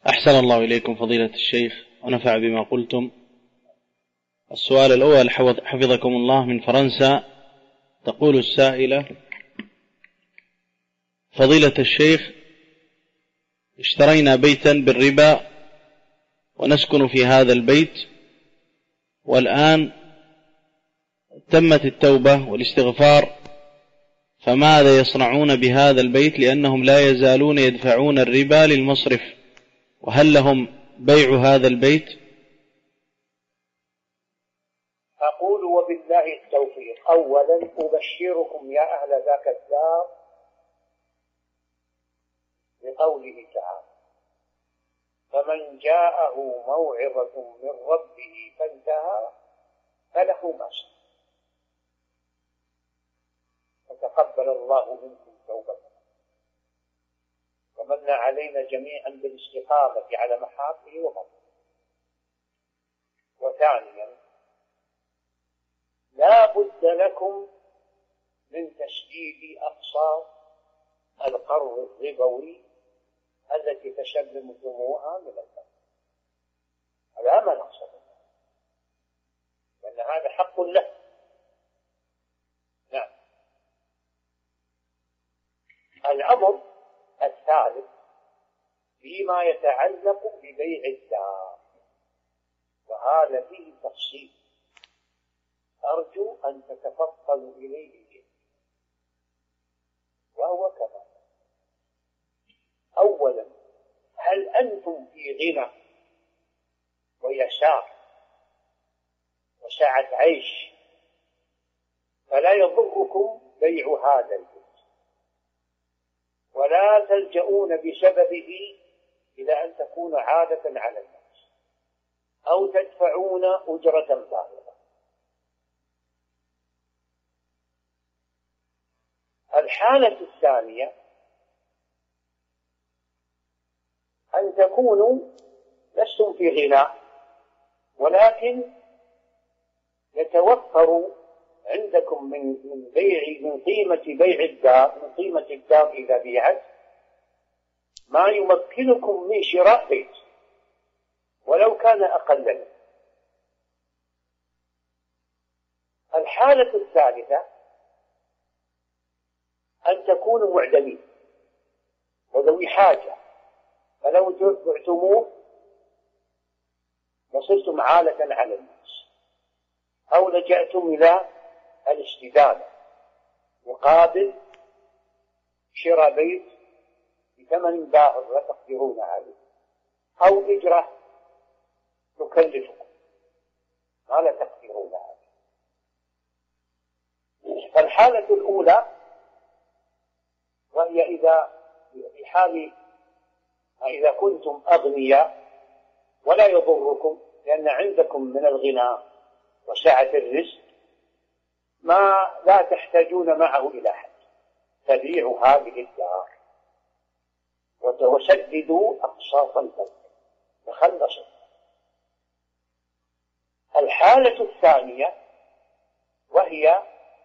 أحسن الله إليكم فضيلة الشيخ ونفع بما قلتم. السؤال الأول حفظكم الله من فرنسا. تقول السائلة: فضيلة الشيخ، اشترينا بيتا بالربا ونسكن في هذا البيت، والآن تمت التوبة والاستغفار، فماذا يصنعون بهذا البيت لأنهم لا يزالون يدفعون الربا للمصرف؟ وهل لهم بيع هذا البيت؟ أقول وبالله التوفيق. أولا أبشركم يا أهل ذاك الدار بقوله تعالى: فمن جاءه موعظة من ربه فانتهى فله ما شاء، فتقبل الله منكم توبته ومن علينا جميعا بالاستقامة على محابه ومطلوبه. وثانيا، لا بد لكم من تسديد أقساط القرض الربوي التي تشلمتموها من البنك. هذا ما نقصد، لأن هذا حق له. نعم. الأمر الثالث فيما يتعلق ببيع الدار، وهذا فيه تفصيل أرجو أن تتفضلوا إليه جدا، وهو كما: أولا، هل أنتم في غنى ويسار وسعة عيش فلا يضركم بيع هذا البيت، ولا تلجؤون بسببه إلى أن تكون عادة على الناس أو تدفعون أجرة بالغة؟ الحالة الثانية أن تكونوا لستم في غنى، ولكن يتوفر عندكم من قيمة بيع الدار، من قيمة الدار إذا بيعت، ما يمكنكم من شراء بيت ولو كان أقل منه. الحالة الثالثة أن تكونوا معدمين وذوي حاجة، فلو بعتموه وصرتم عالة على الناس، أو لجأتم إلى الاستدانة مقابل شراء بيت بثمن باهظ لا تقدرون عليه، أو إجرة تكلفكم ما لا تقدرون عليه. فالحالة الأولى وهي إذا كنتم أغنياء ولا يضركم، لأن عندكم من الغنى وسعة الرزق ما لا تحتاجون معه إلى حد، تبيعوا هذه الدار وسددوا أقساط البنك تخلصوا. الحالة الثانية وهي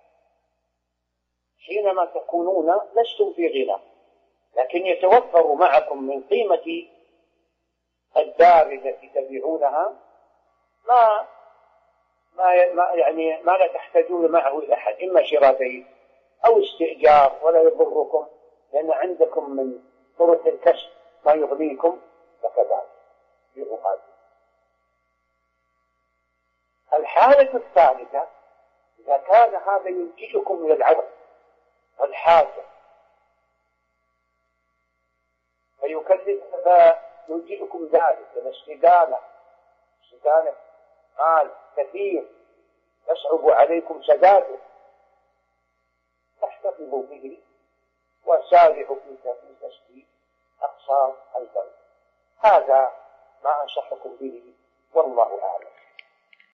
حينما تكونون لستم في غنى، لكن يتوفر معكم من قيمة الدار التي تبيعونها ما لا تحتاجون معه إلى أحد، إما شراء بيت أو استئجار ولا يضركم، لأن عندكم من طرق الكسب ما يغنيكم، فكذلك بغادر. الحالة الثالثة إذا كان هذا ينتجكم من العدم والحاجة فينتجكم ذلك الاستدانة مال كثير يصعب عليكم سداده، تحتفظوا به وسارعوا في تسديد أقساط البنك. هذا ما أنصحكم به، والله أعلم.